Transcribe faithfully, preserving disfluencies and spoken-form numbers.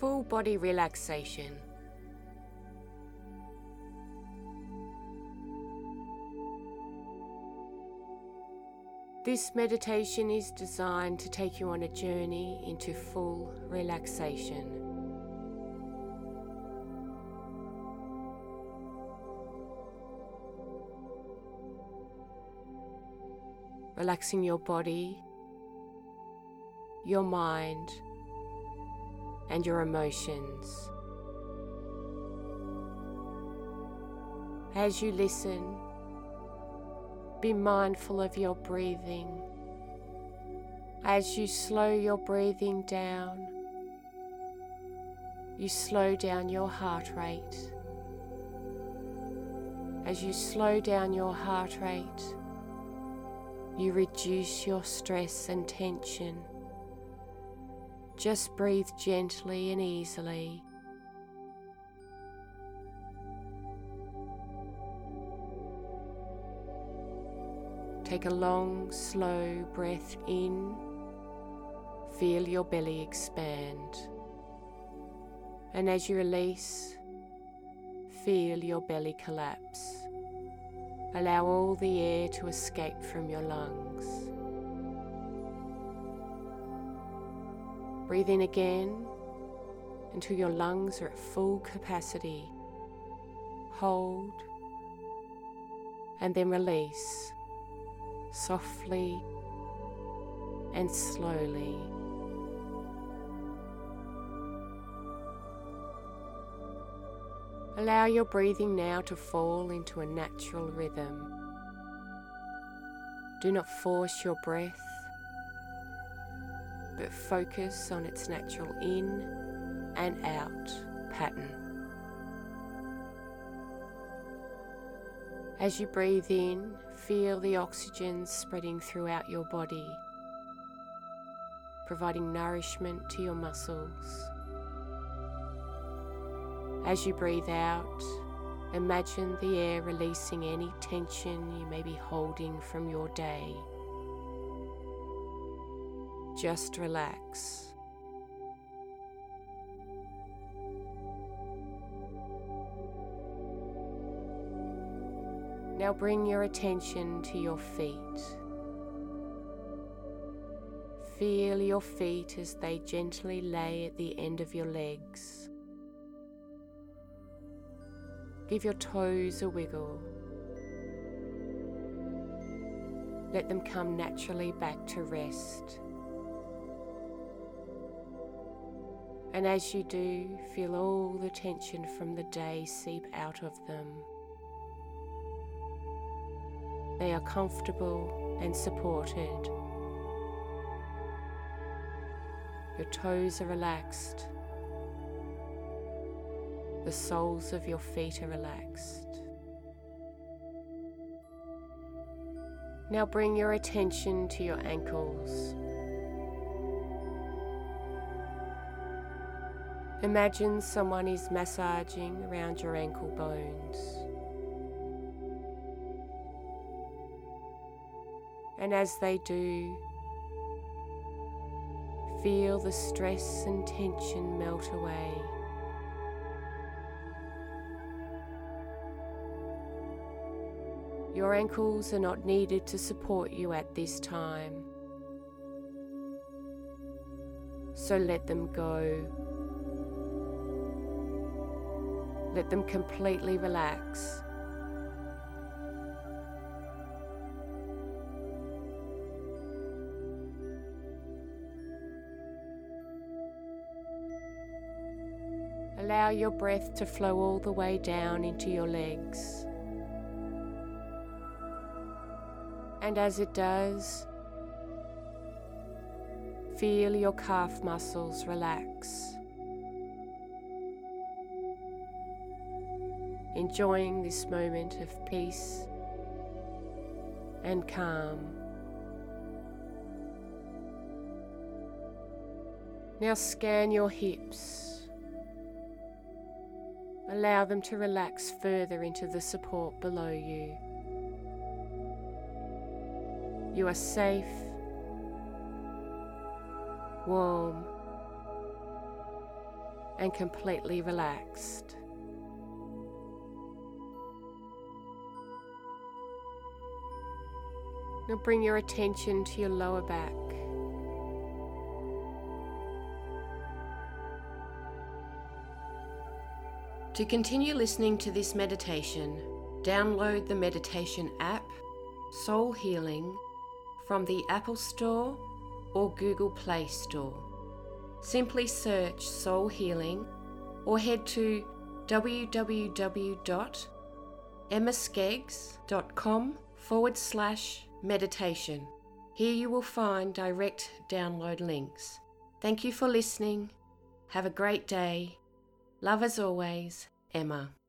full body relaxation. This meditation is designed to take you on a journey into full relaxation. Relaxing your body, your mind, and your emotions. As you listen, be mindful of your breathing. As you slow your breathing down, you slow down your heart rate. As you slow down your heart rate, you reduce your stress and tension. Just breathe gently and easily. Take a long, slow breath in. Feel your belly expand. And as you release, feel your belly collapse. Allow all the air to escape from your lungs. Breathe in again until your lungs are at full capacity. Hold and then release softly and slowly. Allow your breathing now to fall into a natural rhythm. Do not force your breath, but focus on its natural in and out pattern. As you breathe in, feel the oxygen spreading throughout your body, providing nourishment to your muscles. As you breathe out, imagine the air releasing any tension you may be holding from your day. Just relax. Now bring your attention to your feet. Feel your feet as they gently lay at the end of your legs. Give your toes a wiggle. Let them come naturally back to rest. And as you do, feel all the tension from the day seep out of them. They are comfortable and supported. Your toes are relaxed. The soles of your feet are relaxed. Now bring your attention to your ankles. Imagine someone is massaging around your ankle bones. And as they do, feel the stress and tension melt away. Your ankles are not needed to support you at this time, so let them go. Let them completely relax. Allow your breath to flow all the way down into your legs. And as it does, feel your calf muscles relax. Enjoying this moment of peace and calm. Now scan your hips. Allow them to relax further into the support below you. You are safe, warm, and completely relaxed. Now bring your attention to your lower back. To continue listening to this meditation, download the meditation app, Soul Healing, from the Apple Store or Google Play Store. Simply search Soul Healing or head to www.emmaskeggs.com forward slash meditation. Here you will find direct download links. Thank you for listening. Have a great day. Love as always, Emma.